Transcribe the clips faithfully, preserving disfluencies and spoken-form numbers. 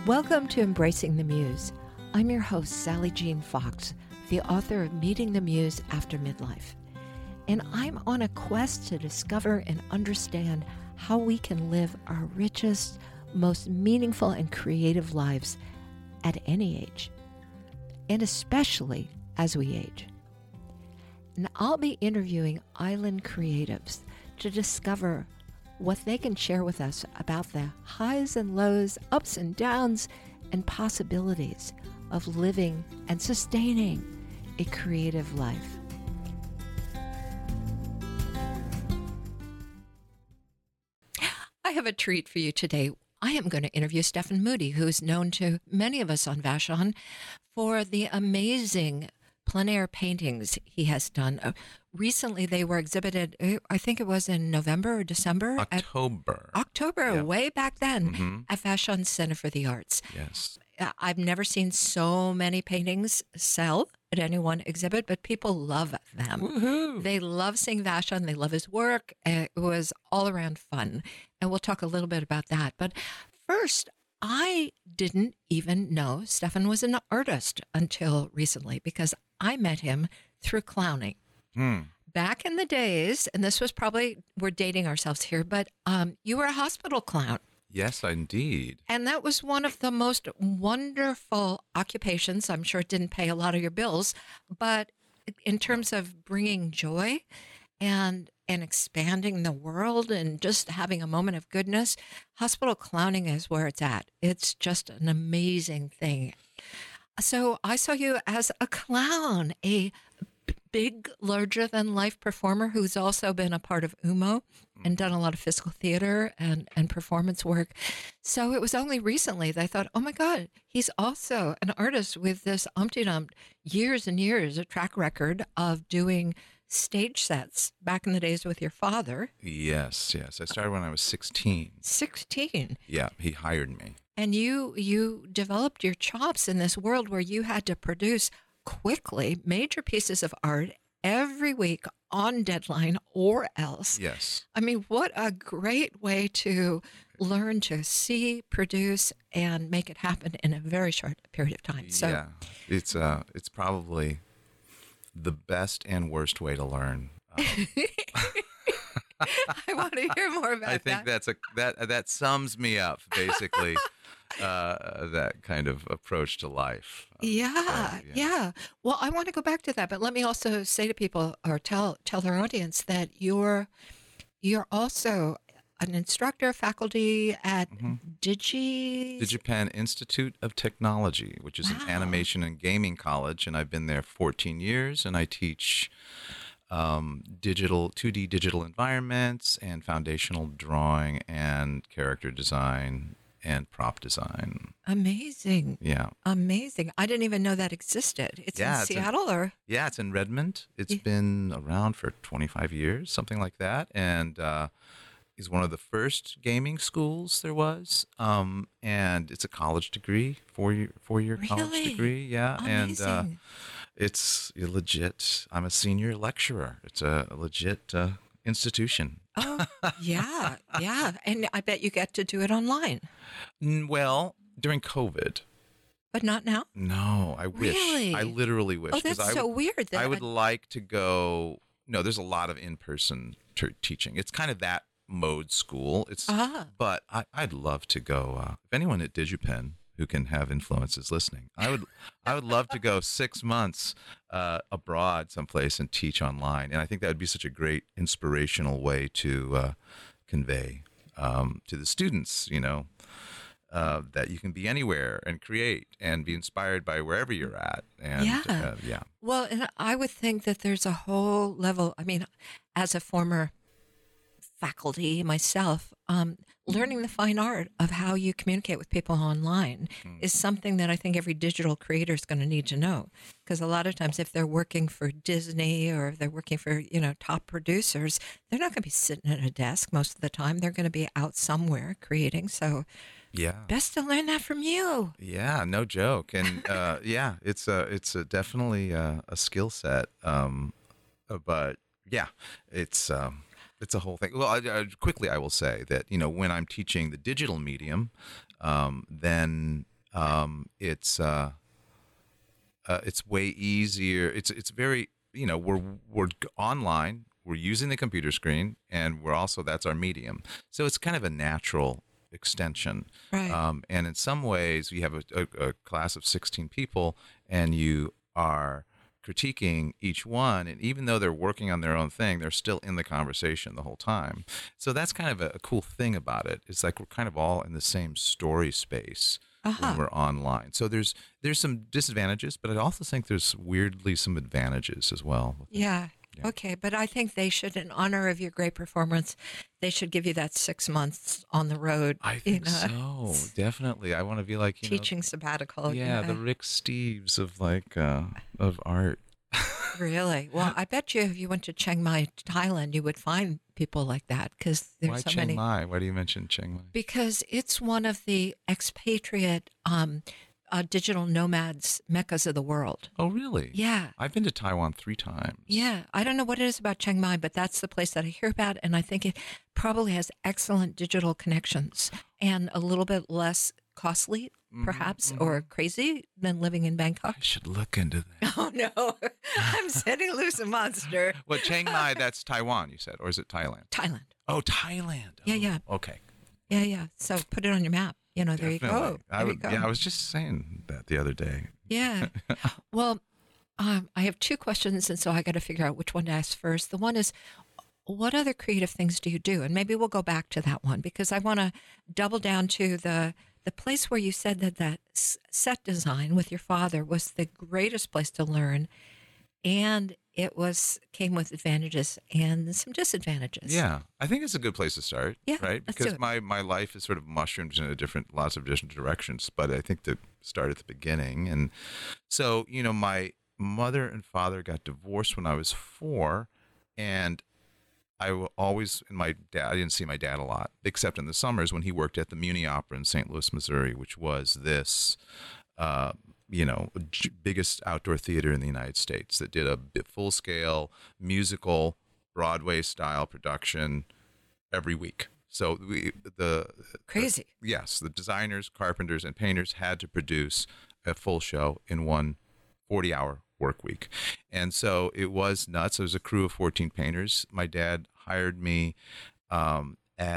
Welcome to Embracing the Muse. I'm your host, Sally Jean Fox, the author of Meeting the Muse After Midlife. And I'm on a quest to discover and understand how we can live our richest, most meaningful and creative lives at any age, and especially as we age. And I'll be interviewing island creatives to discover what they can share with us about the highs and lows, ups and downs, and possibilities of living and sustaining a creative life. I have a treat for you today. I am going to interview Stephan Moody, who is known to many of us on Vashon for the amazing plein air paintings he has done. Uh, recently, they were exhibited, I think it was in November or December? October. At, October, yeah. way back then, mm-hmm. at Vashon Center for the Arts. Yes. Uh, I've never seen so many paintings sell at any one exhibit, but people love them. Woohoo. They love seeing Vashon. They love his work. Uh, it was all around fun. And we'll talk a little bit about that. But first, I didn't even know Stephan was an artist until recently because I met him through clowning. Hmm. Back in the days, and this was probably, we're dating ourselves here, but um, you were a hospital clown. Yes, indeed. And that was one of the most wonderful occupations. I'm sure it didn't pay a lot of your bills, but in terms of bringing joy and and expanding the world and just having a moment of goodness, hospital clowning is where it's at. It's just an amazing thing. So I saw you as a clown, a big, larger-than-life performer who's also been a part of U M O and done a lot of physical theater and, and performance work. So it was only recently that I thought, oh my God, he's also an artist with this umpty-dumped years and years, a track record of doing stage sets back in the days with your father. Yes, yes. I started when I was sixteen. sixteen. Yeah, he hired me. And you you developed your chops in this world where you had to produce quickly major pieces of art every week on deadline or else. Yes. I mean, what a great way to learn to see, produce, and make it happen in a very short period of time. So, yeah, it's uh, it's probably the best and worst way to learn. Um, I want to hear more about that. I think that. that's a that that sums me up basically. uh, that kind of approach to life. Yeah, so, yeah, yeah. Well, I want to go back to that, but let me also say to people or tell tell their audience that you're you're also an instructor, faculty at mm-hmm. Digi DigiPen Institute of Technology, which is wow. an animation and gaming college, and I've been there fourteen years, and I teach um, digital two D digital environments and foundational drawing and character design and prop design. Amazing. Yeah. Amazing. I didn't even know that existed. It's yeah, in it's Seattle in, or? Yeah, it's in Redmond. It's yeah. been around for twenty-five years, something like that. And uh, it's one of the first gaming schools there was. Um, and it's a college degree, four-year four-year really? college degree. Yeah. Amazing. And uh, it's legit. I'm a senior lecturer. It's a legit uh, institution. Oh, yeah, yeah. And I bet you get to do it online. Well, during COVID. But not now? No, I wish. Really? I literally wish. Oh, that's I so would, weird. That I would I... like to go. No, there's a lot of in-person t- teaching. It's kind of that mode school. It's, uh-huh. But I, I'd love to go. Uh, if anyone at DigiPen who can have influences listening, I would I would love to go six months uh, abroad someplace and teach online. And I think that would be such a great inspirational way to uh, convey um, to the students, you know, uh, that you can be anywhere and create and be inspired by wherever you're at. And yeah. Uh, yeah. Well, and I would think that there's a whole level, I mean, as a former faculty myself, um, learning the fine art of how you communicate with people online mm. is something that I think every digital creator is going to need to know. Because a lot of times if they're working for Disney or if they're working for, you know, top producers, they're not going to be sitting at a desk most of the time. They're going to be out somewhere creating. So yeah, best to learn that from you. Yeah, no joke. And uh, yeah, it's a, it's a definitely a, a skill set. Um, but yeah, it's... Um, It's a whole thing. Well, I, I, quickly, I will say that, you know, when I'm teaching the digital medium, um, then Um, it's uh, uh, it's way easier. It's it's very you know we're we're online. We're using the computer screen, and we're also that's our medium. So it's kind of a natural extension. Right. Um, and in some ways, you have a, a, a class of sixteen people, and you are critiquing each one, and even though they're working on their own thing, they're still in the conversation the whole time. So that's kind of a, a cool thing about it. It's like we're kind of all in the same story space Uh-huh. when we're online. So there's there's some disadvantages, but I also think there's weirdly some advantages as well. Yeah. Yeah. Okay. But I think they should, in honor of your great performance, they should give you that six months on the road. I you think know, so. Definitely. I want to be like, you teaching know, sabbatical. you yeah, know. the Rick Steves of like uh of art. Really? Well, I bet you if you went to Chiang Mai, Thailand, you would find people like that because there's Why so Chiang many. Mai? Why do you mention Chiang Mai? Because it's one of the expatriate um, uh, digital nomads meccas of the world. Oh, really? Yeah. I've been to Taiwan three times. Yeah. I don't know what it is about Chiang Mai, but that's the place that I hear about. And I think it probably has excellent digital connections and a little bit less costly, perhaps, Mhm, or crazy than living in Bangkok. I should look into that. Oh, no. I'm setting loose a monster. Well, Chiang Mai, that's Taiwan, you said, or is it Thailand? Thailand. Oh, Thailand. Yeah, Oh, yeah. Okay. Yeah, yeah. So put it on your map. You know, there Definitely. you go. I There would, you go. Yeah, I was just saying that the other day. Yeah. Well, um, I have two questions, and so I got to figure out which one to ask first. The one is, what other creative things do you do? And maybe we'll go back to that one because I want to double down to the the place where you said that that s- set design with your father was the greatest place to learn, and it was came with advantages and some disadvantages. Yeah, I think it's a good place to start. Yeah, Right? let's do Because it. my, my life is sort of mushroomed in a different, lots of different directions. But I think to start at the beginning. And so, you know, my mother and father got divorced when I was four. And I will always, and my dad, I didn't see my dad a lot, except in the summers when he worked at the Muni Opera in Saint Louis, Missouri, which was this, uh, you know, j- biggest outdoor theater in the United States that did a full scale musical Broadway style production every week. So we, the Crazy. yes, the designers, carpenters, and painters had to produce a full show in one forty hour work week. And so it was nuts. There was a crew of fourteen painters. My dad hired me um,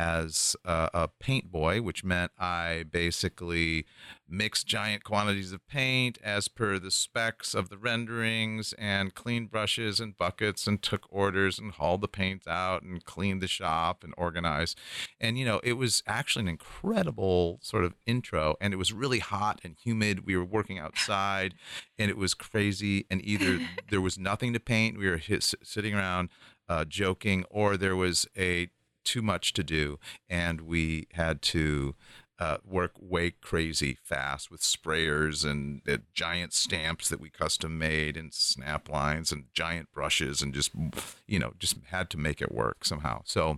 as a, a paint boy, which meant I basically mixed giant quantities of paint as per the specs of the renderings and cleaned brushes and buckets and took orders and hauled the paint out and cleaned the shop and organized. And, you know, it was actually an incredible sort of intro, and it was really hot and humid. We were working outside and it was crazy. And either there was nothing to paint, we were hit, sitting around uh, joking, or there was a too much to do, and we had to uh, work way crazy fast with sprayers and uh, giant stamps that we custom made and snap lines and giant brushes and just, you know, just had to make it work somehow. So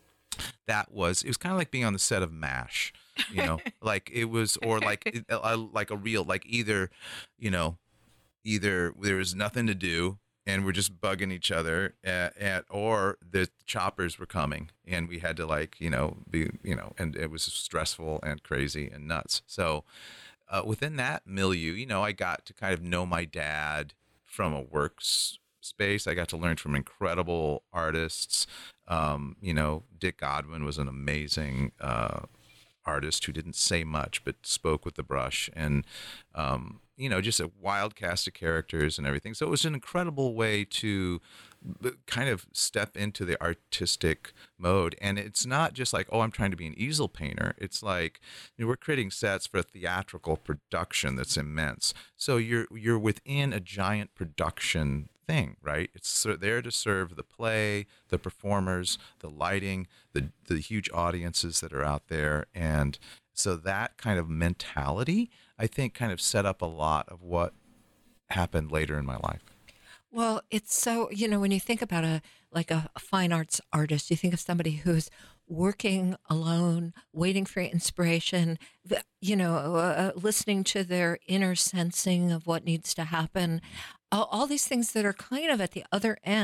that was, it was kind of like being on the set of MASH, you know, like it was, or like, uh, like a real, like either, you know, either there was nothing to do and we're just bugging each other at, at or the choppers were coming and we had to like, you know, be, you know, and it was stressful and crazy and nuts. So uh, within that milieu, you know, I got to kind of know my dad from a work s- space. I got to learn from incredible artists. Um, you know, Dick Godwin was an amazing uh, artist who didn't say much but spoke with the brush, and um, you know, just a wild cast of characters and everything. So it was an incredible way to b- kind of step into the artistic mode. And it's not just like, oh, I'm trying to be an easel painter. It's like, you know, we're creating sets for a theatrical production that's immense. So you're you're within a giant production thing, right? It's ser- there to serve the play, the performers, the lighting, the the huge audiences that are out there. And so that kind of mentality, I think, kind of set up a lot of what happened later in my life. Well, it's so, you know, when you think about a like a, a fine arts artist, you think of somebody who's working alone, waiting for inspiration, th- you know, uh, uh, listening to their inner sensing of what needs to happen. Uh, all these things that are kind of at the other end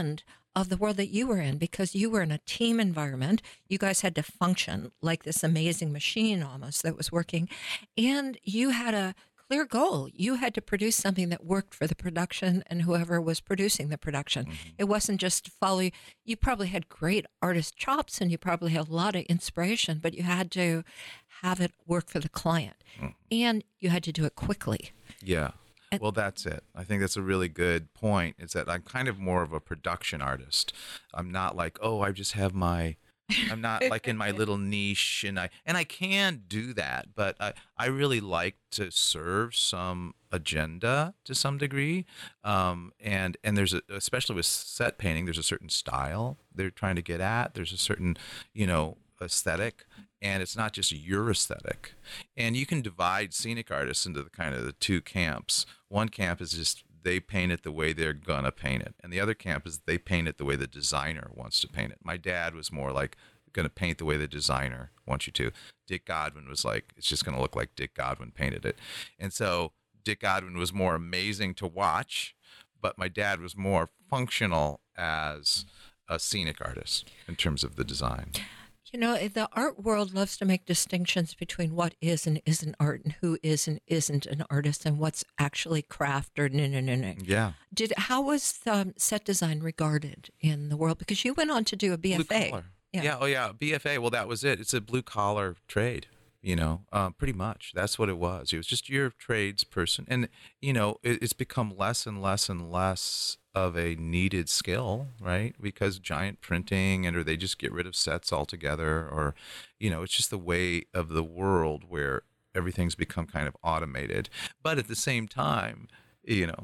of the world that you were in because you were in a team environment. You guys had to function like this amazing machine almost that was working. And you had a clear goal. You had to produce something that worked for the production and whoever was producing the production. Mhm. It wasn't just to follow. You probably had great artist chops and you probably had a lot of inspiration, but you had to have it work for the client. Mm. And you had to do it quickly. Yeah. And- Well, that's it. I think that's a really good point. Is that I'm kind of more of a production artist. I'm not like, oh, I just have my, I'm not like in my little niche, and I and I can do that, but I I really like to serve some agenda to some degree, um, and and there's a, especially with set painting, there's a certain style they're trying to get at. There's a certain, you know, aesthetic, and it's not just your aesthetic. And you can divide scenic artists into the kind of the two camps. One camp is just they paint it the way they're gonna paint it, and the other camp is they paint it the way the designer wants to paint it. My dad was more like gonna paint the way the designer wants you to. Dick Godwin was like, it's just gonna look like Dick Godwin painted it. And so Dick Godwin was more amazing to watch, but my dad was more functional as a scenic artist in terms of the design. You know, the art world loves to make distinctions between what is and isn't art and who is and isn't an artist and what's actually craft or no, no, no, no. Yeah. Did, how was um, set design regarded in the world? Because you went on to do a B F A. Blue collar. Yeah. Yeah. Oh, yeah. B F A. Well, that was it. It's a blue collar trade. You know, um, pretty much. That's what it was. It was just your trades person, and you know, it, it's become less and less and less of a needed skill, right? Because giant printing, and or they just get rid of sets altogether, or you know, it's just the way of the world where everything's become kind of automated. But at the same time, you know,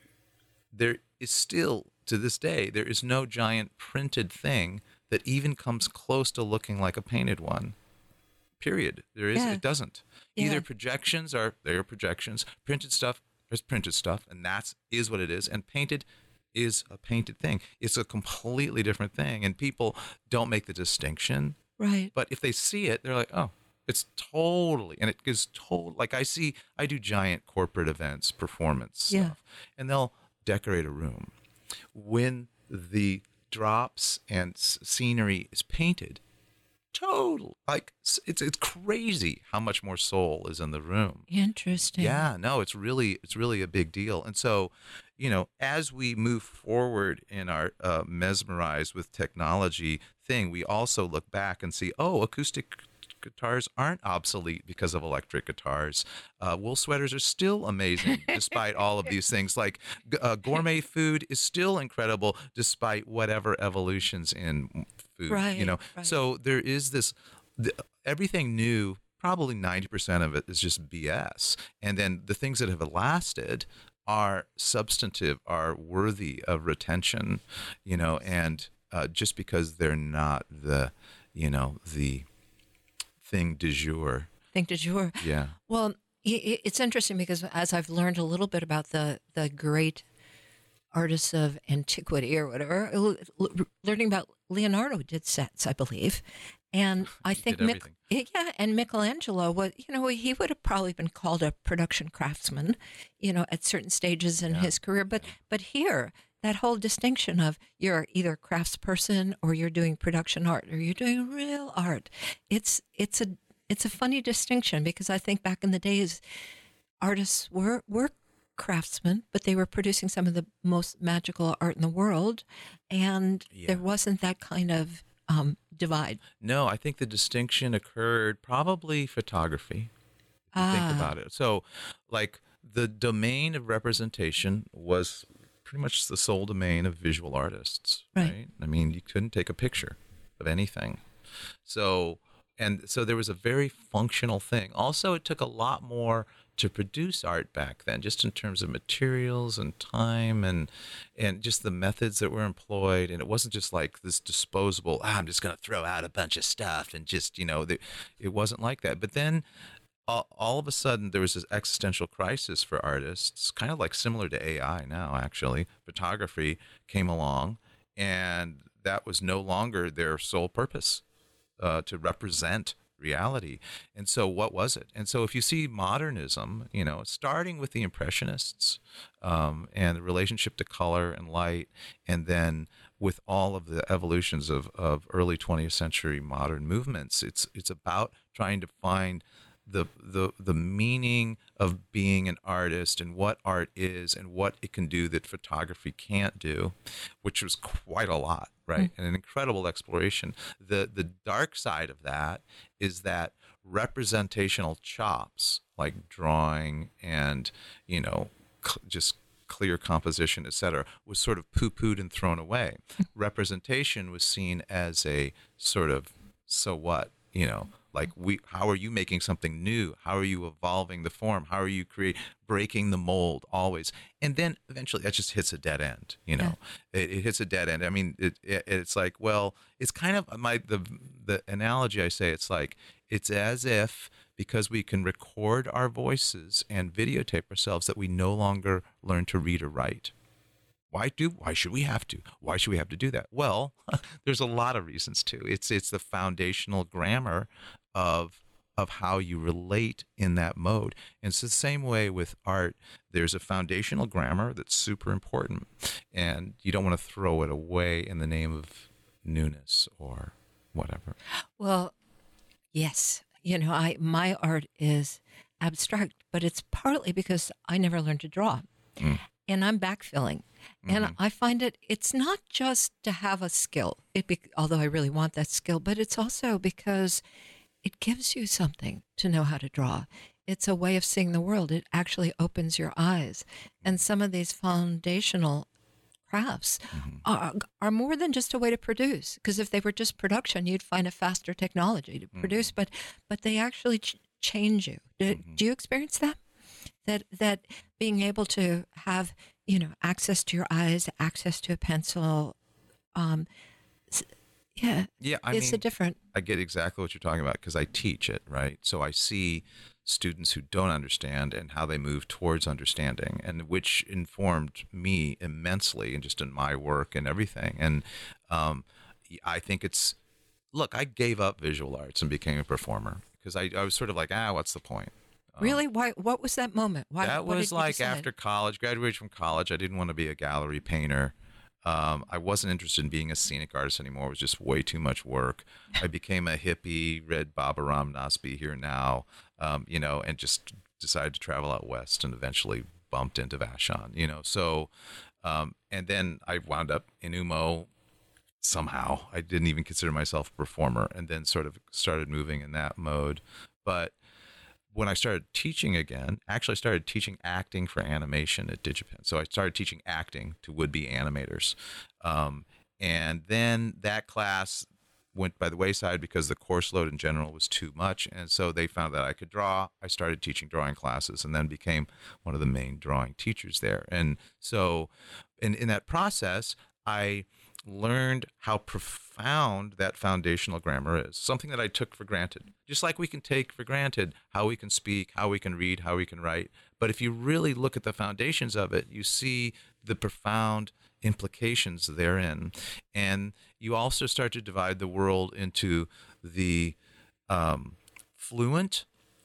there is still to this day there is no giant printed thing that even comes close to looking like a painted one. Period. There is. Yeah. It doesn't. Yeah. Either projections are they are projections. Printed stuff is printed stuff, and that's is what it is. And painted is a painted thing. It's a completely different thing, and people don't make the distinction. Right. But if they see it, they're like, oh, it's totally, and it is total. Like I see, I do giant corporate events, performance Yeah. stuff, and they'll decorate a room. When the drops and s- scenery is painted, total, like s- it's it's crazy how much more soul is in the room. Interesting. Yeah, no, it's really it's really a big deal. And so, you know, as we move forward in our uh, mesmerized with technology thing, we also look back and see, oh, acoustic guitars aren't obsolete because of electric guitars. Uh, wool sweaters are still amazing despite all of these things. Like g- uh, gourmet food is still incredible despite whatever evolutions in food. Right, You know, right. so there is this. The, everything new. Probably ninety percent of it is just B S. And then the things that have lasted are substantive, are worthy of retention, you know, and uh, just because they're not the, you know, the thing du jour. Think du jour. Yeah. Well, i- i- it's interesting because as I've learned a little bit about the the great artists of antiquity or whatever, l- l- learning about Leonardo did sets, I believe, and I think did Mich- everything. yeah, and Michelangelo was, you know, he would have probably been called a production craftsman, you know, at certain stages in Yeah. his career, but but here. That whole distinction of you're either a craftsperson or you're doing production art or you're doing real art. It's it's a it's a funny distinction because I think back in the days, artists were were craftsmen, but they were producing some of the most magical art in the world, and Yeah. there wasn't that kind of um, divide. No, I think the distinction occurred probably photography. If you think Ah. about it. So, like the domain of representation was pretty much the sole domain of visual artists, Right. right? I mean, you couldn't take a picture of anything. So, and so there was a very functional thing. Also, it took a lot more to produce art back then, just in terms of materials and time and and just the methods that were employed. And it wasn't just like this disposable, ah, I'm just going to throw out a bunch of stuff and just, you know, the, it wasn't like that. But then all, all of a sudden there was this existential crisis for artists, kind of like similar to A I now, actually. Photography came along, and that was no longer their sole purpose, uh, to represent reality. And so what was it? And so if you see modernism, you know, starting with the Impressionists, um, and the relationship to color and light, and then with all of the evolutions of, of early twentieth century modern movements. It's it's about trying to find the the the meaning of being an artist and what art is and what it can do that photography can't do, which was quite a lot, right? Mm-hmm. And an incredible exploration. The the dark side of that is that representational chops like drawing and, you know, cl- just clear composition, et cetera, was sort of poo-pooed and thrown away. Representation was seen as a sort of, so what, you know, like we, how are you making something new? How are you evolving the form? How are you create breaking the mold always? And then eventually that just hits a dead end, you know, yeah. it, it hits a dead end. I mean, it, it it's like, well, it's kind of my, the, the analogy I say, it's like, it's as if because we can record our voices and videotape ourselves that we no longer learn to read or write. Why do? Why should we have to? Why should we have to do that? Well, there's a lot of reasons to. It's it's the foundational grammar of of how you relate in that mode. And it's the same way with art. There's a foundational grammar that's super important, and you don't want to throw it away in the name of newness or whatever. Well, yes. You know, I my art is abstract, but it's partly because I never learned to draw. Mm. And I'm backfilling. Mm-hmm. And I find it, it's not just to have a skill, it be, although I really want that skill, but it's also because it gives you something to know how to draw. It's a way of seeing the world. It actually opens your eyes. And some of these foundational crafts mm-hmm. are, are more than just a way to produce. Because if they were just production, you'd find a faster technology to produce, mm-hmm. but but they actually ch- change you. Do, mm-hmm. do you experience that? That that being able to have, you know, access to your eyes, access to a pencil, um, yeah, yeah, I it's mean, a different. I get exactly what you're talking about because I teach it, right? So I see students who don't understand and how they move towards understanding, and which informed me immensely, and just in my work and everything. And um, I think it's, look, I gave up visual arts and became a performer because I, I was sort of like, ah, what's the point? Really? Why? What was that moment? Why? That was like after college, graduated from college. I didn't want to be a gallery painter. Um, I wasn't interested in being a scenic artist anymore. It was just way too much work. I became a hippie, read Baba Ram Dass, Be Here Now, um, you know, and just decided to travel out west and eventually bumped into Vashon, you know. So, um, and then I wound up in U M O somehow. I didn't even consider myself a performer, and then sort of started moving in that mode. But when I started teaching again, actually I started teaching acting for animation at DigiPen. So I started teaching acting to would-be animators. Um, and then that class went by the wayside because the course load in general was too much. And so they found that I could draw. I started teaching drawing classes and then became one of the main drawing teachers there. And so in, in that process, I learned how profound that foundational grammar is, something that I took for granted. Just like we can take for granted how we can speak, how we can read, how we can write. But if you really look at the foundations of it, you see the profound implications therein. And you also start to divide the world into the um, fluent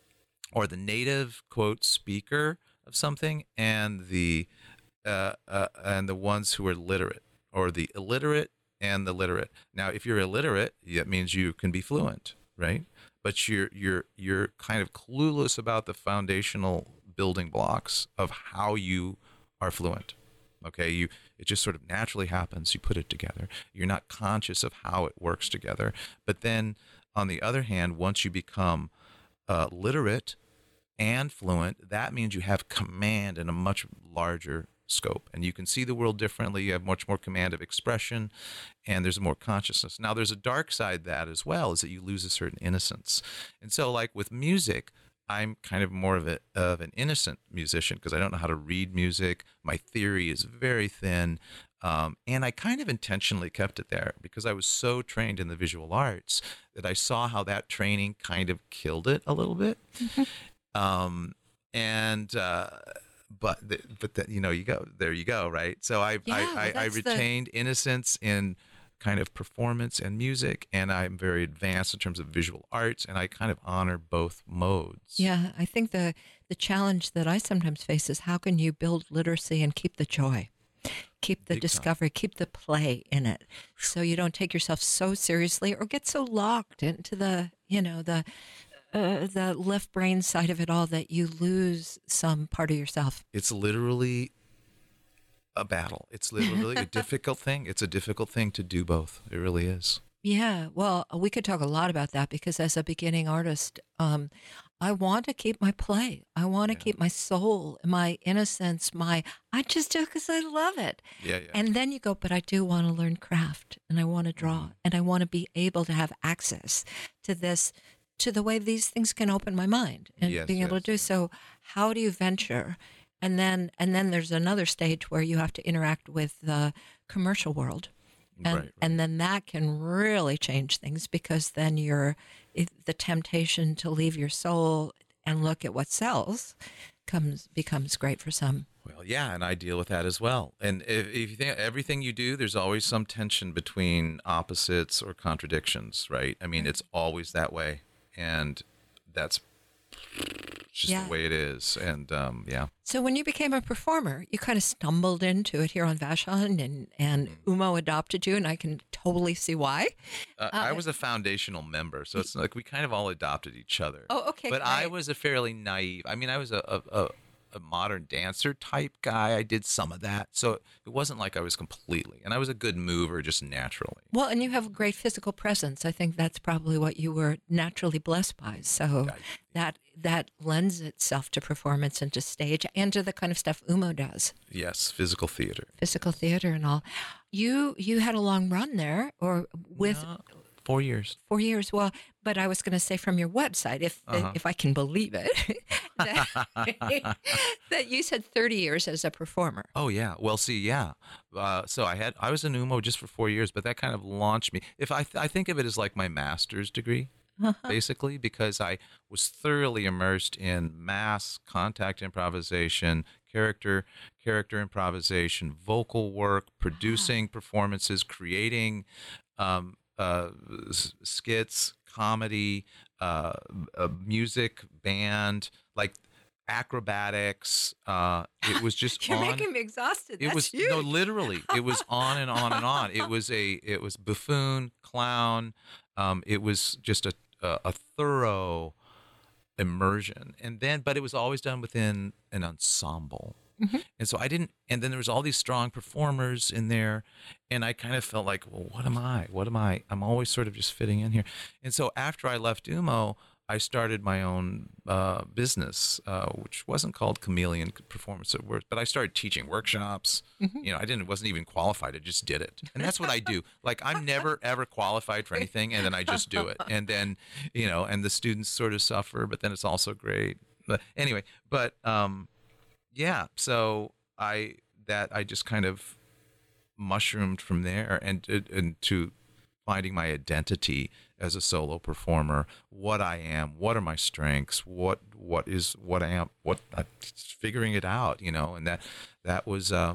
or the native, quote, speaker of something and the uh, uh, and the ones who are literate, or the illiterate and the literate. Now, if you're illiterate, that means you can be fluent, right? But you're you're you're kind of clueless about the foundational building blocks of how you are fluent. Okay, you it just sort of naturally happens. You put it together. You're not conscious of how it works together. But then, on the other hand, once you become uh, literate and fluent, that means you have command in a much larger scope, and you can see the world differently. You have much more command of expression, and there's more consciousness. Now, there's a dark side to that as well, is that you lose a certain innocence. And so, like with music, I'm kind of more of a of an innocent musician because I don't know how to read music. My theory is very thin, um, and I kind of intentionally kept it there because I was so trained in the visual arts that I saw how that training kind of killed it a little bit. um, and uh, But the, but the, you know, you go there, you go, right? So I yeah, I, well, I, I retained the... innocence in kind of performance and music, and I'm very advanced in terms of visual arts, and I kind of honor both modes. Yeah, I think the the challenge that I sometimes face is how can you build literacy and keep the joy? keep the Big time. discovery, keep the play in it, so you don't take yourself so seriously or get so locked into the, you know, the uh, the left brain side of it all that you lose some part of yourself. It's literally a battle. It's literally a difficult thing. It's a difficult thing to do both. It really is. Yeah, well, we could talk a lot about that because as a beginning artist, um, I want to keep my play. I want to Yeah. keep my soul, my innocence, my, I just do it because I love it. Yeah, yeah. And then you go, but I do want to learn craft and I want to draw Mhm. and I want to be able to have access to this, to the way these things can open my mind and Yes, being able yes, to do yes. so. How do you venture? And then, and then there's another stage where you have to interact with the commercial world. And, Right, right. and then that can really change things because then you're it- the temptation to leave your soul and look at what sells comes becomes great for some. Well, yeah, and I deal with that as well. And if, if you think everything you do, there's always some tension between opposites or contradictions, right? I mean, it's always that way, and that's just Yeah. the way it is. And um, yeah, So when you became a performer, you kind of stumbled into it here on Vashon, and and Mm-hmm. Umo adopted you, and I can totally see why. uh, I was a foundational member, so it's like we kind of all adopted each other. Oh, okay, But I great. was a fairly naive. I mean, I was a, a, a a modern dancer type guy. I did some of that, so it wasn't like I was completely. And I was a good mover just naturally. Well, and you have a great physical presence. I think that's probably what you were naturally blessed by. So I- that that lends itself to performance and to stage and to the kind of stuff Umo does, Yes, physical theater. physical theater and all. You you had a long run there, or with Uh, four years. four years. Well, but I was going to say from your website, if Uh-huh. if I can believe it, that, that you said thirty years as a performer. Oh yeah. Well, see, yeah. Uh, so I had I was an Umo just for four years, but that kind of launched me. If I th- I think of it as like my master's degree, basically, because I was thoroughly immersed in mass contact improvisation, character character improvisation, vocal work, producing performances, creating um, uh, s- skits, comedy, uh, uh, music, band, like acrobatics. Uh, it was just You're on. making me exhausted. It That's was huge. no, literally. It was on and on and on. It was a, it was buffoon, clown. Um, it was just a, a, a thorough immersion, and then, but it was always done within an ensemble. And so I didn't, and then there was all these strong performers in there, and I kind of felt like, well, what am I? What am I? I'm always sort of just fitting in here. And so after I left Umo, I started my own uh, business, uh, which wasn't called Chameleon Performance at Work, but I started teaching workshops. You know, I didn't, wasn't even qualified. I just did it, and that's what I do. Like I'm never ever qualified for anything, and then I just do it, and then, you know, and the students sort of suffer, but then it's also great. But anyway, but um, yeah, so I that I just kind of mushroomed from there, and and to finding my identity as a solo performer, what I am, what are my strengths, what what is what I am, what uh, figuring it out, you know, and that that was uh,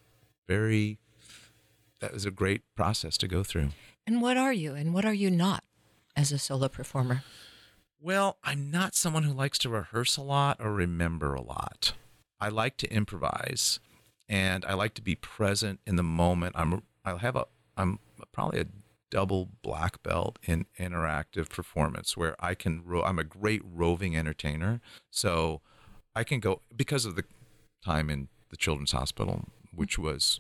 very that was a great process to go through. And what are you, and what are you not as a solo performer? Well, I'm not someone who likes to rehearse a lot or remember a lot. I like to improvise, and I like to be present in the moment. I'm I have a I'm probably a double black belt in interactive performance where I can ro- I'm a great roving entertainer. So I can go because of the time in the Children's Hospital, which was,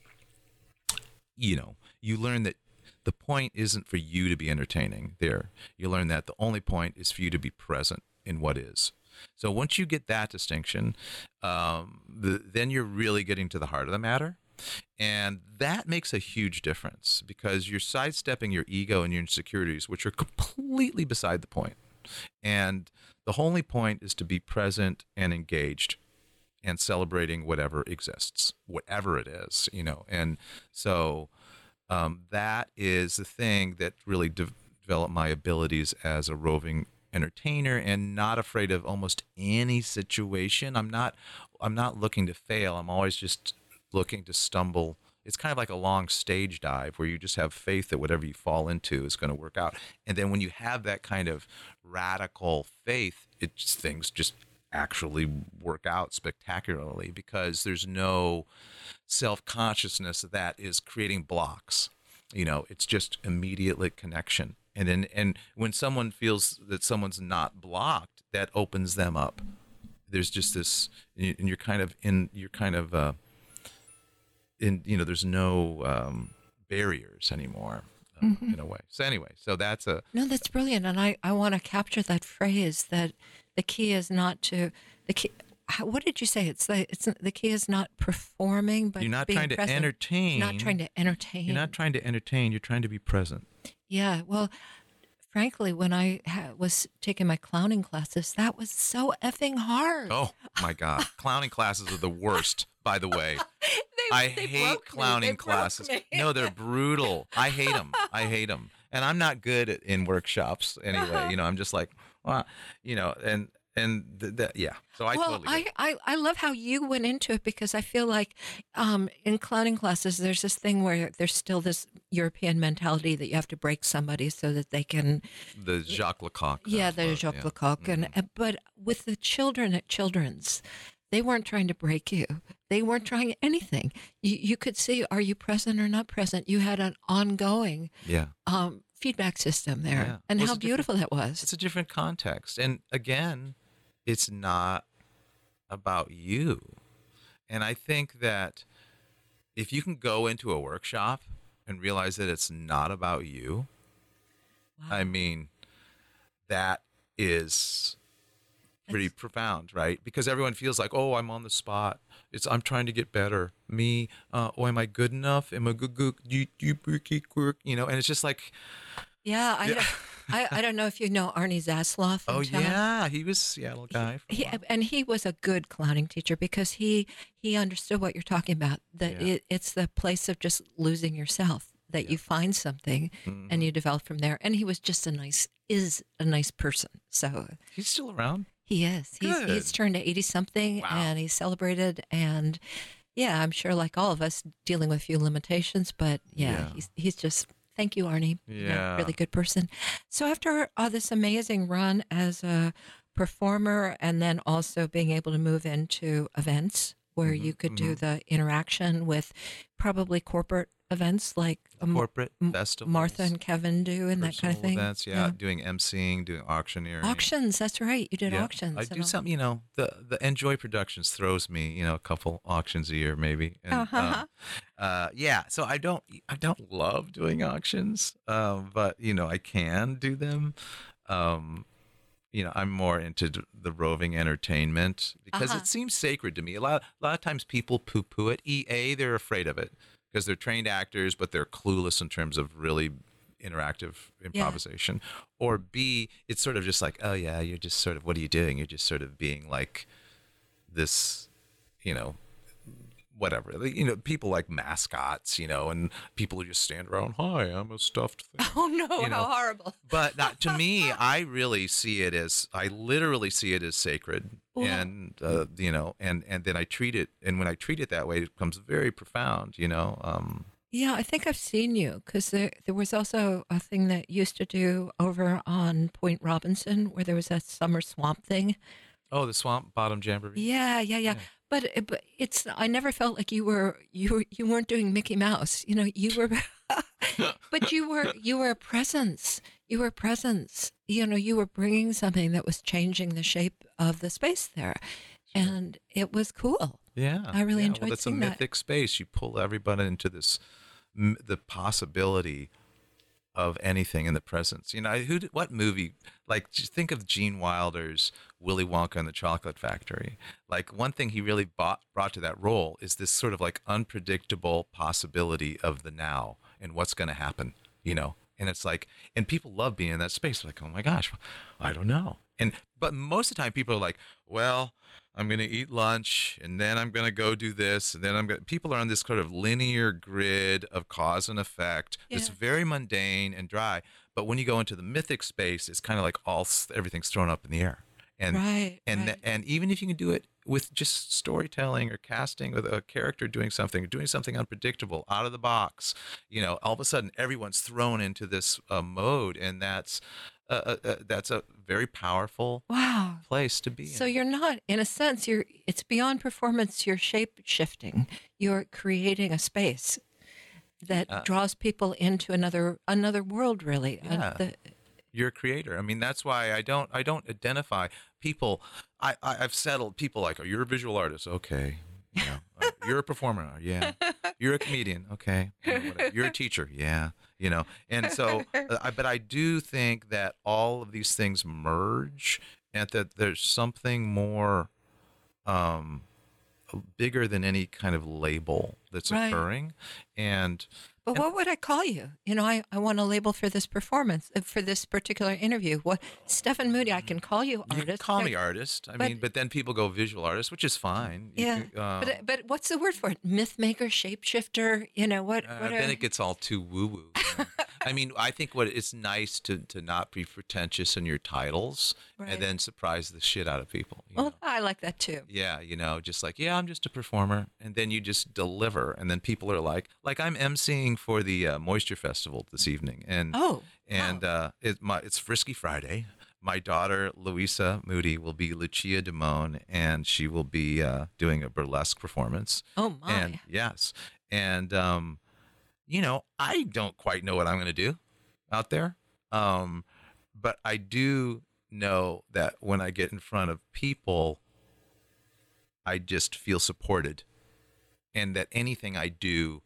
you know, you learn that the point isn't for you to be entertaining there. You learn that the only point is for you to be present in what is. So once you get that distinction, um, the, then you're really getting to the heart of the matter. And that makes a huge difference because you're sidestepping your ego and your insecurities, which are completely beside the point. And the only point is to be present and engaged and celebrating whatever exists, whatever it is, you know. And so um, that is the thing that really de- developed my abilities as a roving entertainer and not afraid of almost any situation. I'm not I'm not looking to fail. I'm always just looking to stumble. It's kind of like a long stage dive where you just have faith that whatever you fall into is going to work out. And then when you have that kind of radical faith, it just, things just actually work out spectacularly because there's no self-consciousness that is creating blocks. You know, it's just immediate connection. And then, and when someone feels that someone's not blocked, that opens them up. There's just this, and you're kind of in, you're kind of, uh, in, you know, there's no um, barriers anymore uh, Mm-hmm. in a way. So anyway, so that's a, No, that's brilliant. And I, I want to capture that phrase that the key is not to, the key, how, what did you say? It's the, it's the key is not performing, but you're not being trying to present. entertain. Not trying to entertain. You're not trying to entertain. You're trying to be present. Yeah. Well, frankly, when I ha- was taking my clowning classes, that was so effing hard. Oh my God. Clowning classes are the worst, by the way. They, I they hate broke me. clowning They broke classes. me. No, they're brutal. I hate them. I hate them. And I'm not good at, in workshops anyway. You know, I'm just like, well, you know, and, and th- th- yeah. So I well, totally I, get it. I, I love how you went into it because I feel like um, in clowning classes, there's this thing where there's still this European mentality that you have to break somebody so that they can, The Jacques Lecoq. yeah, stuff, the uh, Jacques yeah. Lecoq. And, uh, but with the children at Children's, they weren't trying to break you. They weren't trying anything. You, you could see, are you present or not present? You had an ongoing Yeah. um, feedback system there. Yeah. And Well, it's how a different- beautiful that was. It's a different context. And again, it's not about you. And I think that if you can go into a workshop and realize that it's not about you, Wow. I mean, that is pretty That's- profound, right? Because everyone feels like, oh, I'm on the spot. It's I'm trying to get better. Me, uh, oh, am I good enough? Am I good? Good? You, you, you know? And it's just like, Yeah, I, Yeah. Don't, I I don't know if you know Arnie Zasloff. in oh town. yeah, he was a Seattle guy. For a He, while. and he was a good clowning teacher because he he understood what you're talking about. That Yeah. it, it's the place of just losing yourself. That you find something Mhm. and you develop from there. And he was just a nice is a nice person. So He's still around. he is. He's Good. he's turned to eighty something Wow. and he's celebrated. And yeah, I'm sure like all of us dealing with a few limitations, but yeah, Yeah. he's he's just. Thank you, Arnie. You're a Yeah. really good person. So after uh, this amazing run as a performer and then also being able to move into events where Mhm, you could do mhm. the interaction with probably corporate events like um, Corporate M- festivals, Martha and Kevin do and that kind of personal thing. Events, yeah, doing emceeing, doing auctioneering. Auctions, that's right. You did Yeah. auctions. I and do all- something, you know, the the Enjoy Productions throws me, you know, a couple auctions a year maybe. And, Uh-huh. um, uh, yeah, so I don't I don't love doing auctions, um, but you know, I can do them. Um, you know, I'm more into d- the roving entertainment because Uh-huh. it seems sacred to me. A lot a lot of times people poo-poo it. E A, they're afraid of it because they're trained actors, but they're clueless in terms of really interactive improvisation. Or B, it's sort of just like, oh yeah, you're just sort of, what are you doing? You're just sort of being like this, you know, whatever. You know, people like mascots, you know, and people who just stand around, hi, I'm a stuffed thing. Oh no, You know, how horrible. But not, to me, I really see it as, I literally see it as sacred. Well- and, uh, you know, and, and then I treat it, and when I treat it that way, it becomes very profound, you know. Um, Yeah, I think I've seen you because there, there was also a thing that used to do over on Point Robinson where there was that summer swamp thing. oh, the Swamp Bottom Jamboree. Yeah, yeah, yeah. Yeah. But it- but it's I never felt like you were you were you weren't doing Mickey Mouse. You know, you were but you were you were a presence. You were a presence. You know, you were bringing something that was changing the shape of the space there. And it was cool. Yeah, I really yeah. enjoyed Well, that's a seeing that. mythic space. You pull everybody into this, m- the possibility of anything in the presence. You know, who? Did, what movie? Like, just think of Gene Wilder's Willy Wonka and the Chocolate Factory. Like, one thing he really bought, brought to that role is this sort of like unpredictable possibility of the now and what's going to happen. You know, and it's like, and people love being in that space. They're like, oh my gosh, I don't know. And but most of the time, people are like, well, I'm going to eat lunch and then I'm going to go do this. And then I'm going to, people are on this sort of linear grid of cause and effect. It's Yeah. very mundane and dry. But when you go into the mythic space, it's kind of like all, everything's thrown up in the air. And, Right. and, right. and even if you can do it with just storytelling or casting with a character doing something, or doing something unpredictable out of the box, you know, all of a sudden everyone's thrown into this uh, mode. And that's, uh, uh, uh, that's a very powerful Wow. place to be So in. you're not, in a sense, you're it's beyond performance, you're shape shifting. You're creating a space that Uh, draws people into another another world, really. Uh, yeah. the, You're a creator. I mean, that's why I don't I don't identify people. I, I I've settled people like, oh, you're a visual artist, okay. You know, uh, you're a performer, yeah. You're a comedian, okay. You know, whatever. You're a teacher, yeah. You know, and so, uh, I, but I do think that all of these things merge, and that there's something more, um, bigger than any kind of label that's Right. occurring, and but what would I call you? You know, I, I want a label for this performance, uh, for this particular interview. What, Stephen Moody, I can call you you artist. can call but- me artist. I but- mean, but then people go visual artist, which is fine. You Yeah, can, um, but but what's the word for it? Myth maker, shapeshifter. You know what? Uh, what then are- it gets all too woo woo. I mean, I think what it's nice to to not be pretentious in your titles, Right. and then surprise the shit out of people. You Well, know? I like that too. Yeah, you know, just like, yeah, I'm just a performer, and then you just deliver, and then people are like, like I'm emceeing for the uh, Moisture Festival this evening, and Oh, and wow. uh, it, my, it's Frisky Friday. My daughter Louisa Moody will be Lucia Dimone, and she will be uh, doing a burlesque performance. Oh my. And yes, and um, you know, I don't quite know what I'm going to do out there, um, but I do know that when I get in front of people, I just feel supported, and that anything I do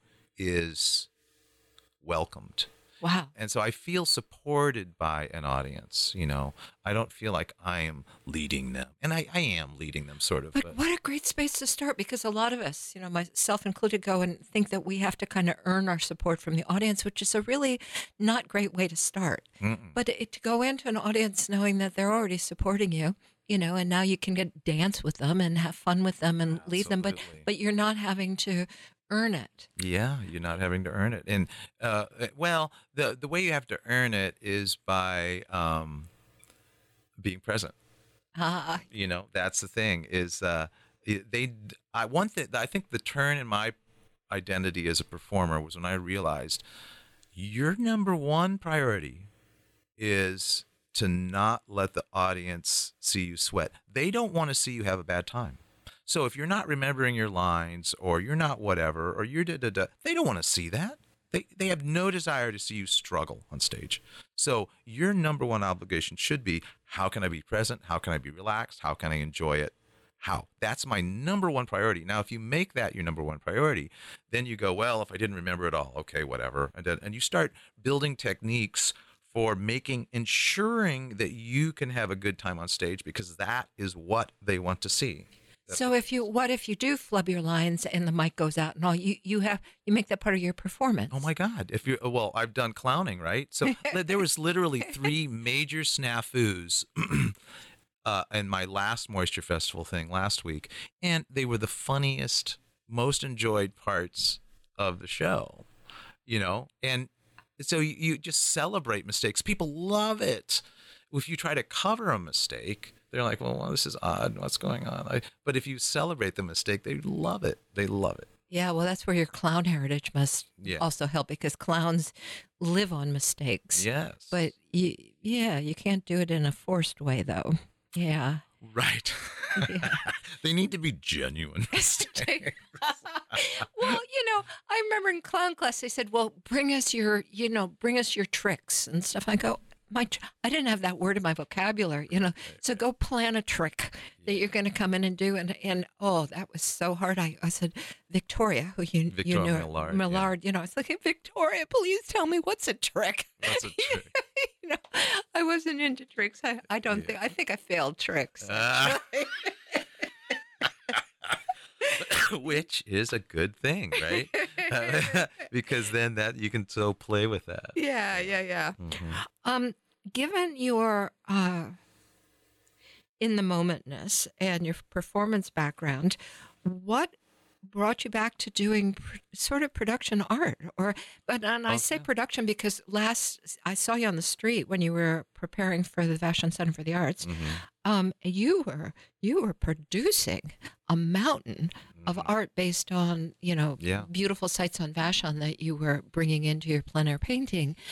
is welcomed. Wow. And so I feel supported by an audience. You know, I don't feel like I am leading them, and I, I am leading them sort of. But what a great space to start, because a lot of us, you know, myself included, go and think that we have to kind of earn our support from the audience, which is a really not great way to start. Mm-mm. But it, to go into an audience knowing that they're already supporting you, you know, and now you can get dance with them and have fun with them and lead them, but Absolutely. but you're not having to earn it. Yeah, you're not having to earn it, and uh, well, the the way you have to earn it is by um, being present. Ah, You know, that's the thing. Is uh, it- they? I one thing. I think the turn in my identity as a performer was when I realized your number one priority is to not let the audience see you sweat. They don't want to see you have a bad time. So if you're not remembering your lines, or you're not whatever, or you're da da da, they don't want to see that. They they have no desire to see you struggle on stage. So your number one obligation should be, how can I be present? How can I be relaxed? How can I enjoy it? How? That's my number one priority. Now, if you make that your number one priority, then you go, well, if I didn't remember it all, okay, whatever. And then, and you start building techniques for making, ensuring that you can have a good time on stage, because that is what they want to see. That's so if you, what if you do flub your lines and the mic goes out and all, you, you have, you make that part of your performance. Oh my God! If you well, I've done clowning, right? So li- there was literally three major snafus uh, in my last Moisture Festival thing last week, and they were the funniest, most enjoyed parts of the show. You know, and so you, you just celebrate mistakes. People love it. If you try to cover a mistake, they're like, well, well this is odd. What's going on? I, but if you celebrate the mistake, they love it. They love it. Yeah, well, that's where your clown heritage must Yeah. also help, because clowns live on mistakes. Yes. But you, yeah, you can't do it in a forced way, though. Yeah. Right. Yeah. They need to be genuine. Well, you know, I remember in clown class they said, "Well, bring us your, you know, bring us your tricks and stuff." I go, "My, tr- I didn't have that word in my vocabulary, you know. So go plan a trick that you're going to come in and do." And and oh, that was so hard. I, I said, "Victoria, who you you Victoria know, Millard, yeah. Millard, you know." I was like, "Victoria, please tell me what's a trick." That's a trick. You know, I wasn't into tricks. I, I don't Yeah. think. I think I failed tricks. Ah. Which is a good thing, right? Because then that you can so play with that. Yeah, yeah, yeah. Mhm. Um, given your uh, in the momentness and your performance background, what brought you back to doing pr- sort of production art? Or, but and I say Okay. production because last I saw you on the street when you were preparing for the Vashon Center for the Arts. Mhm. Um, you were you were producing a mountain of Mhm. art based on, you know, Yeah. beautiful sites on Vashon that you were bringing into your plein air painting.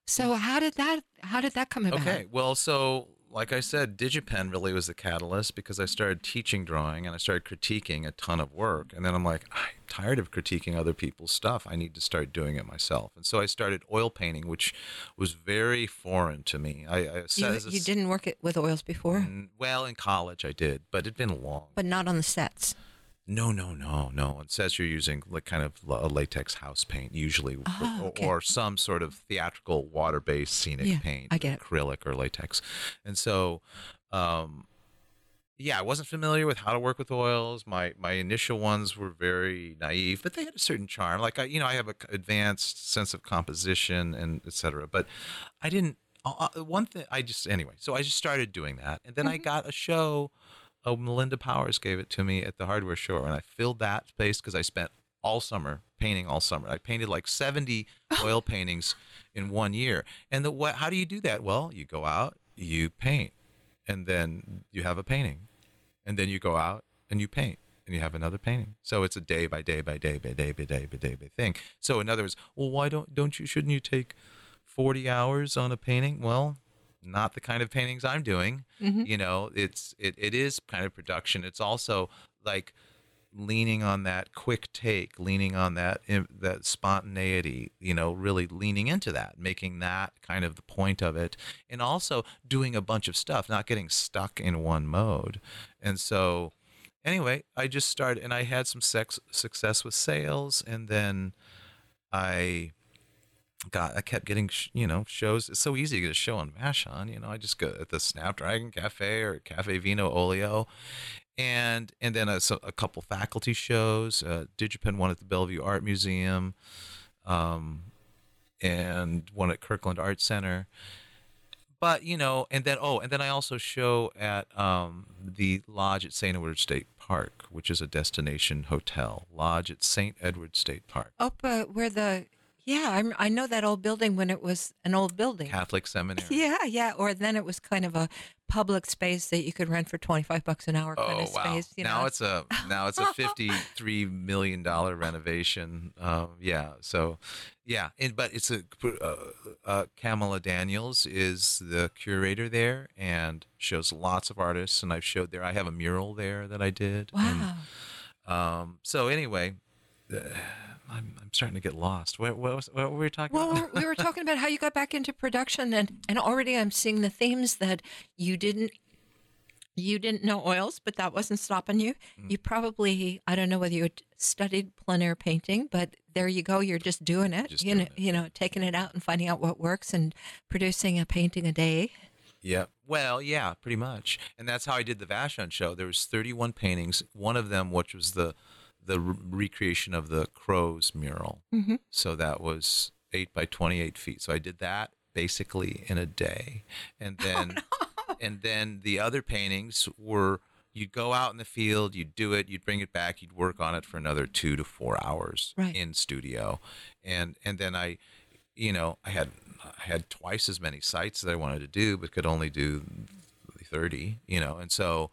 So how did that how did that come about? Okay, well, so like I said, DigiPen really was the catalyst because I started teaching drawing and I started critiquing a ton of work. And then I'm like, I'm tired of critiquing other people's stuff. I need to start doing it myself. And so I started oil painting, which was very foreign to me. I, I You, as a you s- didn't work it with oils before, mm, well, in college I did, but it'd been long. but not on the sets. No, no, no, no. It says you're using like kind of la- a latex house paint, usually, Oh, or, okay. or some sort of theatrical water-based scenic Yeah, paint, I get it. acrylic or latex. And so, um, yeah, I wasn't familiar with how to work with oils. My my initial ones were very naive, but they had a certain charm. Like I, you know, I have a c- advanced sense of composition and et cetera. But I didn't. Uh, uh, one thing I just anyway. So I just started doing that, and then I Mhm. got a show. Oh, Melinda Powers gave it to me at the hardware store, and I filled that space because I spent all summer painting all summer. I painted like seventy oil paintings in one year. And the what? How do you do that? Well, you go out, you paint, and then you have a painting, and then you go out and you paint, and you have another painting. So it's a day by day by day by day by day by day by thing. So in other words, well, why don't don't you shouldn't you take forty hours on a painting? Well, not the kind of paintings I'm doing. Mhm. You know, it's it, it is kind of production. It's also like leaning on that quick take, leaning on that im- that spontaneity, you know, really leaning into that, making that kind of the point of it, and also doing a bunch of stuff, not getting stuck in one mode. And so anyway, I just started and I had some sex, success with sales, and then I got I kept getting sh- you know shows. It's so easy to get a show on Vashon. You know, I just go at the Snapdragon Cafe or Cafe Vino Olio, and and then a, so a couple faculty shows. Uh, DigiPen one at the Bellevue Art Museum, um, and one at Kirkland Art Center. But you know, and then oh, and then I also show at um, the Lodge at Saint Edward State Park, which is a destination hotel. Lodge at Saint Edward State Park, Up uh, where the yeah, I'm, I know that old building when it was an old building. Catholic Seminary. Yeah, yeah. Or then it was kind of a public space that you could rent for twenty-five bucks an hour kind Oh of wow! space. You Now know, it's a now it's a fifty-three million dollar renovation. Um, yeah, so yeah, and but it's a uh, uh, Kamala Daniels is the curator there and shows lots of artists, and I've showed there. I have a mural there that I did. wow. And, um, so anyway, uh, I'm I'm starting to get lost. What what, was, what were we talking Well, about? we were talking about how you got back into production, and and already I'm seeing the themes that you didn't you didn't know oils, but that wasn't stopping you. Mm. You probably I don't know whether you had studied plein air painting, but there you go. You're just doing it. Just you know, doing it. you know, taking it out and finding out what works and producing a painting a day. Yeah. Well, yeah, pretty much. And that's how I did the Vashon show. There was thirty-one paintings. One of them, which was the the re- recreation of the Crows mural. Mm-hmm. So that was eight by twenty-eight feet. So I did that basically in a day. And then and then the other paintings were you'd go out in the field, you'd do it, you'd bring it back, you'd work on it for another two to four hours Right. in studio. And and then I you know, I had I had twice as many sites that I wanted to do, but could only do thirty, you know, and so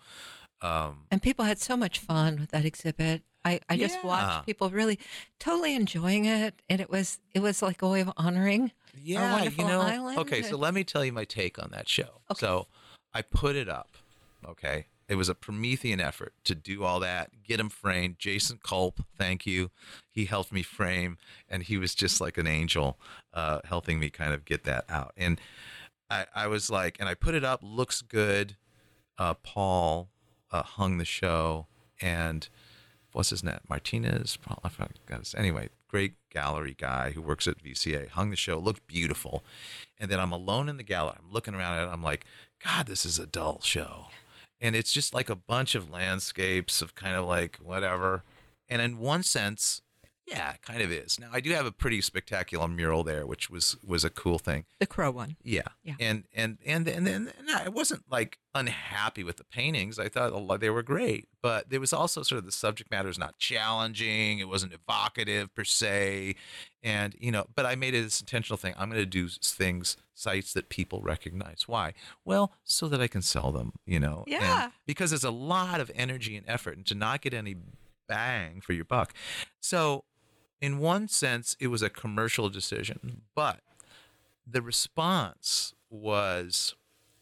um, And people had so much fun with that exhibit. I, I just Yeah. watched people really totally enjoying it, and it was it was like a way of honoring our yeah, wonderful you know. island. Okay, so let me tell you my take on that show. Okay. So I put it up. Okay, it was a Promethean effort to do all that, get him framed. Jason Culp, thank you. He helped me frame, and he was just like an angel, uh, helping me kind of get that out. And I, I was like, and I put it up. Looks good. Uh, Paul uh, hung the show, and what's his name? Martinez. Paul, I forgot his- Anyway, great gallery guy who works at V C A. Hung the show. Looked beautiful. And then I'm alone in the gallery. I'm looking around at it. I'm like, God, this is a dull show. And it's just like a bunch of landscapes of kind of like whatever. And in one sense, yeah, it kind of is. Now I do have a pretty spectacular mural there, which was was a cool thing. the crow one. Yeah. Yeah. And and and and then and I wasn't like unhappy with the paintings. I thought a lot- they were great, but there was also sort of the subject matter is not challenging. It wasn't evocative per se, and you know. But I made it this intentional thing. I'm going to do s- things sites that people recognize. Why? Well, so that I can sell them. You know. And Yeah. because there's a lot of energy and effort, and to not get any bang for your buck. So in one sense, it was a commercial decision, but the response was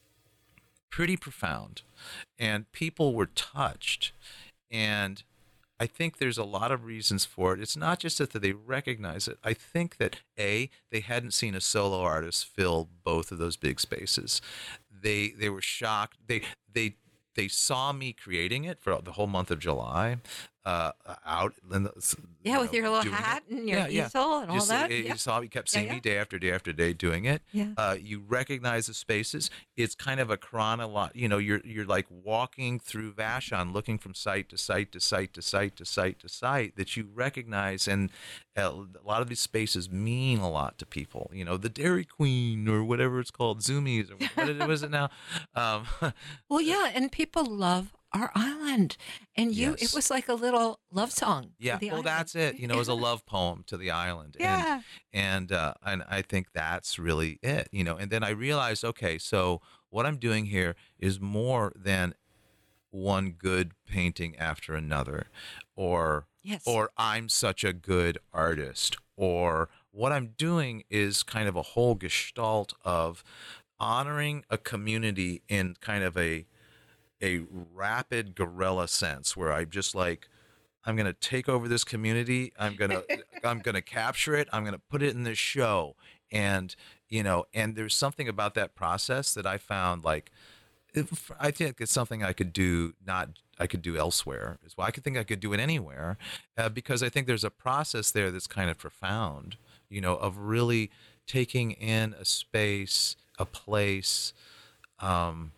pretty profound, and people were touched. And I think there's a lot of reasons for it. It's not just that they recognize it. I think that A, they hadn't seen a solo artist fill both of those big spaces. They they were shocked. They they they saw me creating it for the whole month of July, uh, out. In the, Yeah, you with know, your little doing hat it. and your Yeah, yeah. easel and all Just, that. uh, Yeah. You saw, you kept Yeah, seeing yeah. me day after day after day doing it. Yeah. Uh, you recognize the spaces. It's kind of a chronological. You know, you're you're like walking through Vashon, looking from site to site to site to site to site to site that you recognize, and uh, a lot of these spaces mean a lot to people. You know, the Dairy Queen or whatever it's called, Zoomies or what what was it now? Um, Well, yeah, and people love our island, and you. Yes. It was like a little love song. Yeah, to the well, island. that's it. You know, it was a love poem to the island, Yeah. and and uh, and I think that's really it. You know, and then I realized, okay, so what I'm doing here is more than one good painting after another, or Yes. or I'm such a good artist, or what I'm doing is kind of a whole gestalt of honoring a community in kind of a a rapid guerrilla sense where I'm just like, I'm going to take over this community. I'm going to, I'm going to capture it. I'm going to put it in this show. And, you know, and there's something about that process that I found like, if, I think it's something I could do, not, I could do elsewhere as well. I could think I could do it anywhere uh, because I think there's a process there that's kind of profound, you know, of really taking in a space, a place, um,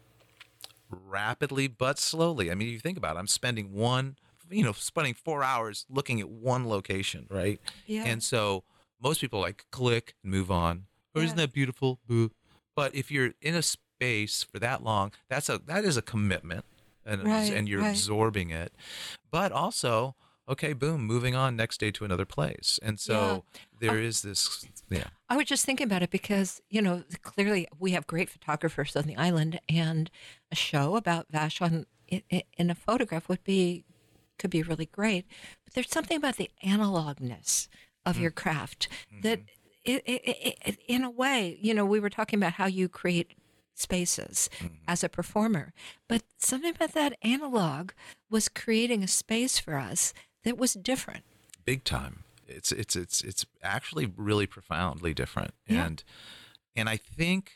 rapidly but slowly. I mean, you think about it, I'm spending one, you know, spending four hours looking at one location, right? Yeah. And so most people like click and move on. Or Yeah. isn't that beautiful? Boo. But if you're in a space for that long, that's a that is a commitment, and Right, and you're right. absorbing it. But also, okay, boom, moving on next day to another place. And so there is this, yeah. I was just thinking about it because, you know, clearly we have great photographers on the island, and a show about Vashon in, in a photograph would be, could be really great. But there's something about the analogness of your craft that, it, it, it, it, in a way, you know, we were talking about how you create spaces as a performer, but something about that analog was creating a space for us that was different. Big time. It's it's it's it's actually really profoundly different. Yeah. And and I think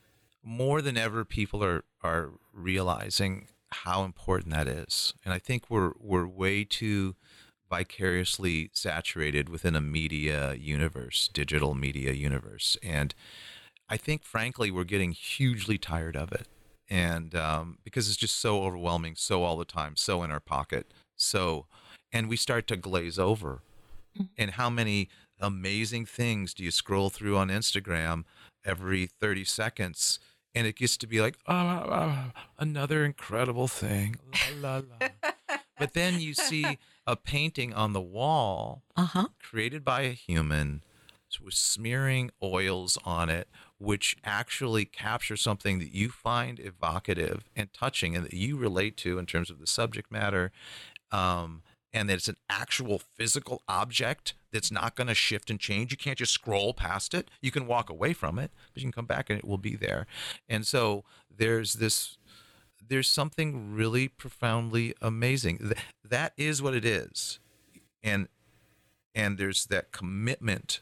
more than ever people are are realizing how important that is. And I think we're we're way too vicariously saturated within a media universe, digital media universe. And I think frankly we're getting hugely tired of it. And um, because it's just so overwhelming, so all the time, so in our pocket, so and we start to glaze over. And how many amazing things do you scroll through on Instagram every thirty seconds? And it gets to be like, oh, oh, another incredible thing. La, la, la. But then you see a painting on the wall Uh-huh. created by a human with smearing oils on it, which actually capture something that you find evocative and touching and that you relate to in terms of the subject matter. Um, and that it's an actual physical object that's not going to shift and change. You can't just scroll past it. You can walk away from it, but you can come back and it will be there. And so there's this, there's something really profoundly amazing. Th- that is what it is. And, and there's that commitment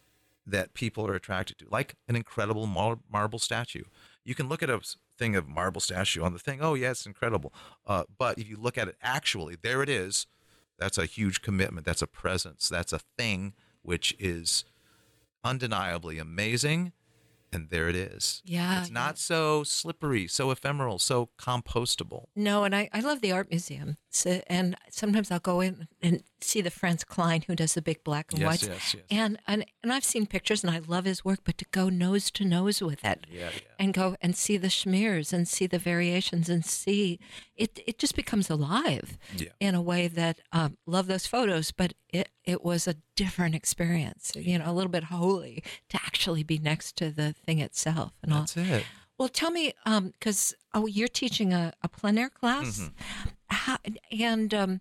that people are attracted to, like an incredible mar- marble statue. You can look at a thing of marble statue on the thing. Oh, yeah, it's incredible. Uh, but if you look at it actually, there it is. That's a huge commitment. That's a presence. That's a thing which is undeniably amazing. And there it is. Yeah, It's not so slippery, so ephemeral, so compostable. No, and I, I love the art museum. So, and sometimes I'll go in and see the Franz Klein who does the big black and Yes, whites. yes, yes. And, and and I've seen pictures and I love his work, but to go nose to nose with it Yeah, yeah. and go and see the schmears and see the variations and see it it just becomes alive Yeah. in a way that um, love those photos, but it it was a different experience, you know, a little bit holy to actually be next to the thing itself and all. That's it. Well, tell me, um, because oh, you're teaching a, a plein air class, Mm-hmm. How, and um,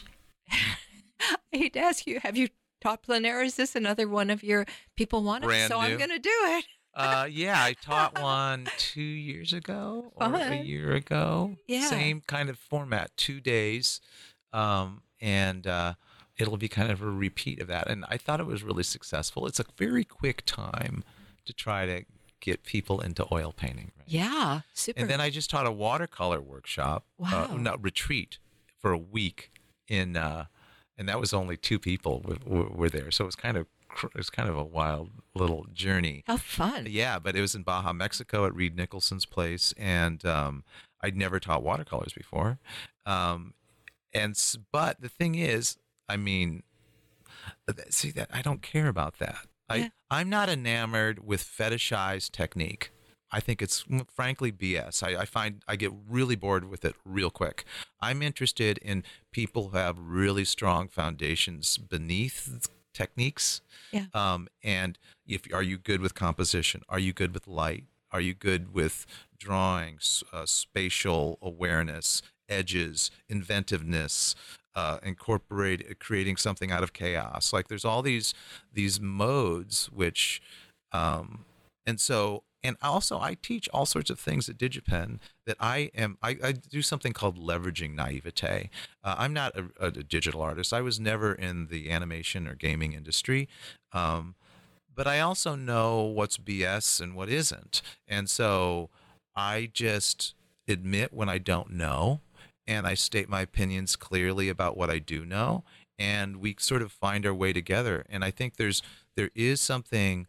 I hate to ask you, have you taught plein air? Is this another one of your people want it? Brand So I'm new. going to do it. Uh, yeah, I taught one two years ago or a Fun. year ago. Yeah. Same kind of format, two days, um, and uh, it'll be kind of a repeat of that. And I thought it was really successful. It's a very quick time to try to get people into oil painting, right? Yeah. Super. And then I just taught a watercolor workshop, uh, Wow. no, retreat for a week in, uh, and that was only two people w- w- were there. So it was kind of cr- it was kind of a wild little journey. How fun. Yeah, but it was in Baja, Mexico at Reed Nicholson's place, and um, I'd never taught watercolors before. Um, and s- but the thing is, I mean, th- see that I don't care about that. Yeah. I I'm not enamored with fetishized technique. I think it's mm, frankly B S. I, I find I get really bored with it real quick. I'm interested in people who have really strong foundations beneath techniques. Yeah. Um, and if are you good with composition? Are you good with light? Are you good with drawing, s- uh, spatial awareness, edges, inventiveness, uh, incorporate creating something out of chaos? Like there's all these these modes which, um, and so and also I teach all sorts of things at DigiPen that I am I, I do something called leveraging naivete. Uh, I'm not a, a digital artist. I was never in the animation or gaming industry. Um, but I also know what's B S and what isn't. And so I just admit when I don't know and I state my opinions clearly about what I do know and we sort of find our way together. And I think there's there is something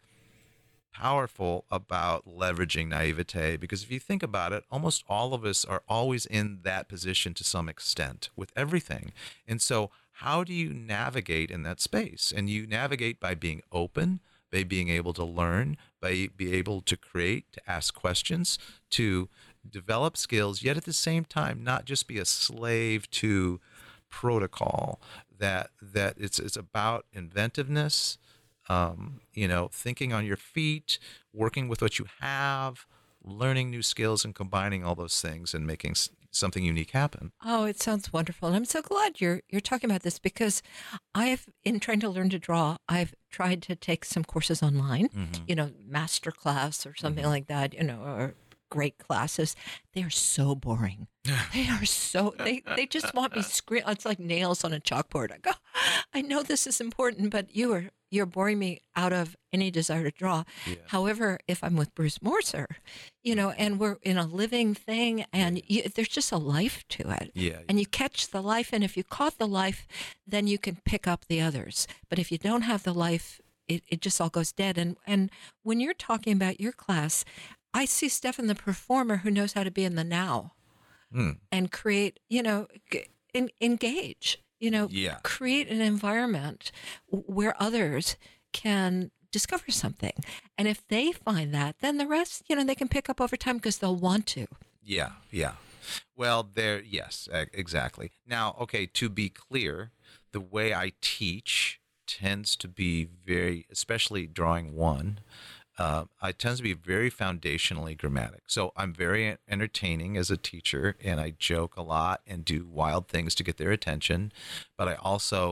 powerful about leveraging naivete because if you think about it, almost all of us are always in that position to some extent with everything. And so how do you navigate in that space? And you navigate by being open, by being able to learn, by be able to create, to ask questions, to develop skills, yet at the same time not just be a slave to protocol. That that it's it's about inventiveness, um, you know, thinking on your feet, working with what you have, learning new skills, and combining all those things and making s- something unique happen. Oh, it sounds wonderful. And I'm so glad you're you're talking about this because I've in trying to learn to draw, I've tried to take some courses online, Mm-hmm. you know, master class or something Mm-hmm. like that, you know, or great classes. They are so boring. They are so they they just want me scream. It's like nails on a chalkboard. I go, I know this is important, but you are you're boring me out of any desire to draw. Yeah. However, if I'm with Bruce Morser, you know, and we're in a living thing, and you, there's just a life to it, Yeah. and you catch the life, and if you caught the life, then you can pick up the others. But if you don't have the life, it, it just all goes dead. And and when you're talking about your class, I see Stefan the performer who knows how to be in the now Mm. and create, you know, g- en- engage, you know, Yeah. create an environment w- where others can discover something. And if they find that, then the rest, you know, they can pick up over time because they'll want to. Yeah. Yeah. Well, there, yes, e- exactly. Now, okay, to be clear, the way I teach tends to be very, especially drawing one, uh, I tends to be very foundationally grammatic. So I'm very entertaining as a teacher, and I joke a lot and do wild things to get their attention. But I also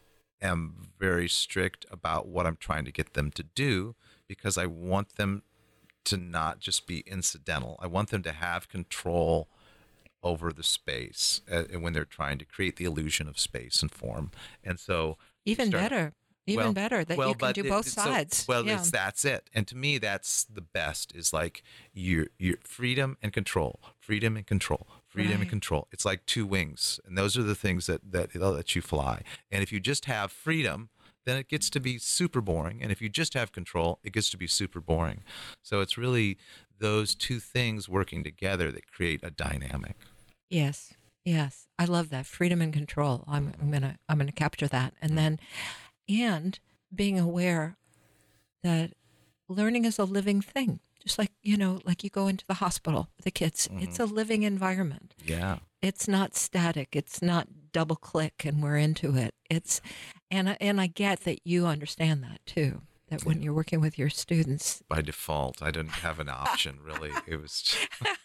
am very strict about what I'm trying to get them to do because I want them to not just be incidental. I want them to have control over the space uh, when they're trying to create the illusion of space and form. And so Even start- better. Even well, better that well, you can but do it- both it- so- sides. well, yeah. it's, that's it. And to me, that's the best. Is like your your freedom and control, freedom and control, freedom and Right. control. It's like two wings, and those are the things that that that let you fly. And if you just have freedom, then it gets to be super boring. And if you just have control, it gets to be super boring. So it's really those two things working together that create a dynamic. Yes. Yes. I love that. Freedom and control. I'm, I'm gonna I'm gonna capture that. And then and being aware that learning is a living thing. Just like, you know, like you go into the hospital with the kids. It's a living environment. Yeah. It's not static. It's not double click and we're into it. It's and I- and I get that you understand that too. That when you're working with your students, By default, I didn't have an option really. It was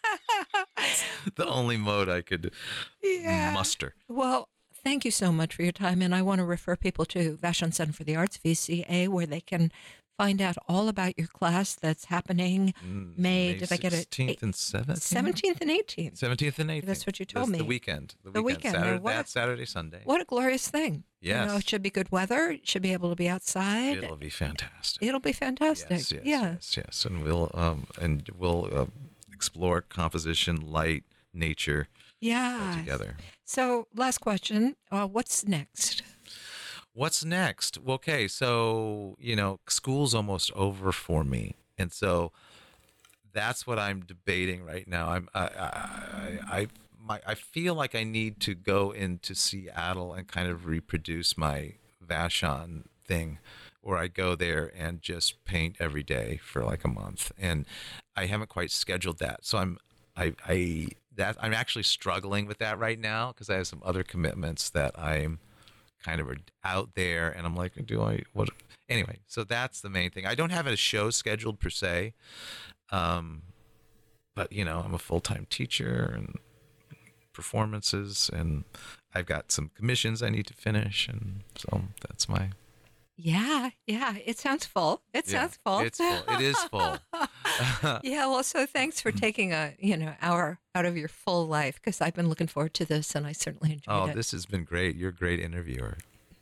the only mode I could Yeah. muster. well, thank you so much for your time. And I want to refer people to Vashon Center for the Arts, V C A, where they can find out all about your class that's happening Mm, May, did I get it? sixteenth and seventeenth? seventeenth and eighteenth. seventeenth and eighteenth. That's what you told That's me. The weekend. The, The weekend. weekend. Now, Saturday, what that a- Saturday, Sunday. What a glorious thing. Yes. You know, it should be good weather. You should be able to be outside. It'll be fantastic. It'll be fantastic. Yes, yes, yeah. yes, yes. And we'll um and we'll uh, explore composition, light, nature Yeah. together. So, last question. Uh, what's next? What's next? Well, okay, so you know, school's almost over for me, and so that's what I'm debating right now. I'm I I I, my, I feel like I need to go into Seattle and kind of reproduce my Vashon thing, where I go there and just paint every day for like a month, and I haven't quite scheduled that. So I'm I I that I'm actually struggling with that right now because I have some other commitments that I'm kind of are out there, and I'm like, do I what? Anyway, so that's the main thing. I don't have a show scheduled per se, um, but you know, I'm a full time teacher and performances, and I've got some commissions I need to finish, and so that's my. Yeah, yeah. It sounds full. It Yeah, sounds full. It's full. It is full. Yeah, well, so thanks for taking a you know hour out of your full life because I've been looking forward to this and I certainly enjoyed Oh, it. this has been great. You're a great interviewer.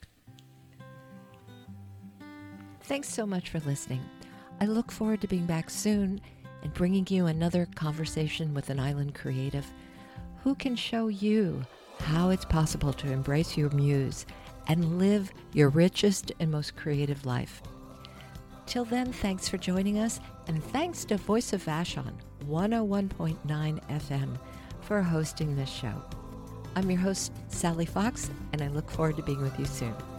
Thanks so much for listening. I look forward to being back soon and bringing you another conversation with an island creative who can show you how it's possible to embrace your muse and live your richest and most creative life. Till then, thanks for joining us, and thanks to Voice of Vashon, one oh one point nine F M, for hosting this show. I'm your host, Sally Fox, and I look forward to being with you soon.